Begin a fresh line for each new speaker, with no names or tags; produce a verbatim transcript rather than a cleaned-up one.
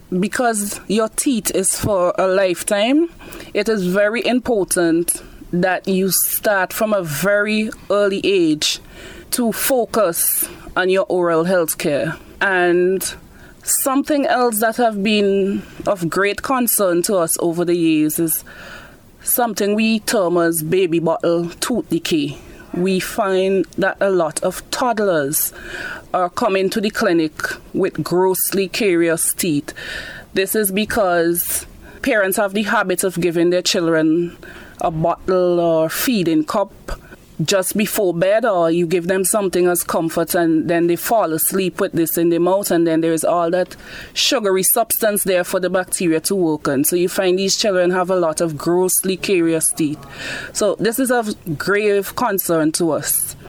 because your teeth is for a lifetime, it is very important that you start from a very early age to focus on your oral health care. And something else that have been of great concern to us over the years is something we term as baby bottle tooth decay. We find that a lot of toddlers are coming to the clinic with grossly carious teeth. This is because parents have the habit of giving their children a bottle or feeding cup just before bed, or you give them something as comfort and then they fall asleep with this in their mouth, and then there's all that sugary substance there for the bacteria to work on. So you find these children have a lot of grossly carious teeth. So this is of grave concern to us.